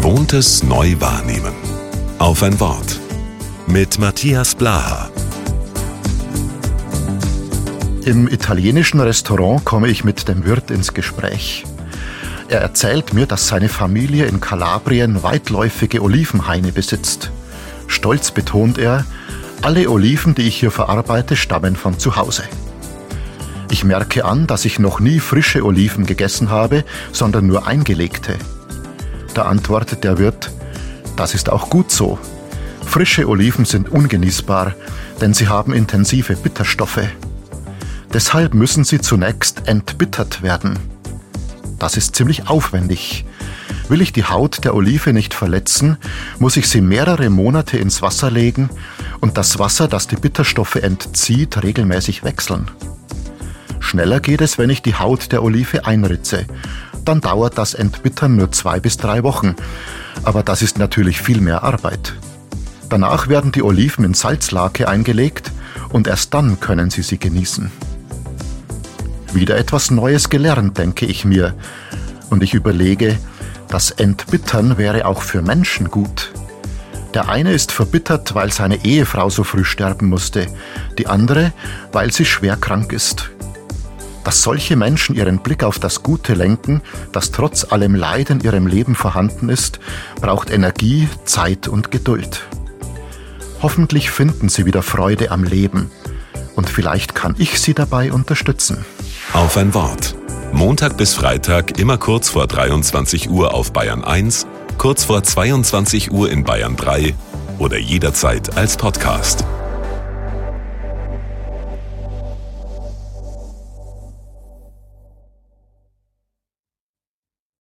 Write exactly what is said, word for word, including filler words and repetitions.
Gewohntes neu wahrnehmen. Auf ein Wort. Mit Matthias Blaha. Im italienischen Restaurant komme ich mit dem Wirt ins Gespräch. Er erzählt mir, dass seine Familie in Kalabrien weitläufige Olivenhaine besitzt. Stolz betont er, alle Oliven, die ich hier verarbeite, stammen von zu Hause. Ich merke an, dass ich noch nie frische Oliven gegessen habe, sondern nur eingelegte. Da antwortet der Wirt, das ist auch gut so. Frische Oliven sind ungenießbar, denn sie haben intensive Bitterstoffe. Deshalb müssen sie zunächst entbittert werden. Das ist ziemlich aufwendig. Will ich die Haut der Olive nicht verletzen, muss ich sie mehrere Monate ins Wasser legen und das Wasser, das die Bitterstoffe entzieht, regelmäßig wechseln. Schneller geht es, wenn ich die Haut der Olive einritze. Dann dauert das Entbittern nur zwei bis drei Wochen. Aber das ist natürlich viel mehr Arbeit. Danach werden die Oliven in Salzlake eingelegt und erst dann können Sie sie genießen. Wieder etwas Neues gelernt, denke ich mir. Und ich überlege, das Entbittern wäre auch für Menschen gut. Der eine ist verbittert, weil seine Ehefrau so früh sterben musste. Die andere, weil sie schwer krank ist. Dass solche Menschen ihren Blick auf das Gute lenken, das trotz allem Leid in ihrem Leben vorhanden ist, braucht Energie, Zeit und Geduld. Hoffentlich finden sie wieder Freude am Leben. Und vielleicht kann ich sie dabei unterstützen. Auf ein Wort. Montag bis Freitag immer kurz vor dreiundzwanzig Uhr auf Bayern eins, kurz vor zweiundzwanzig Uhr in Bayern drei oder jederzeit als Podcast.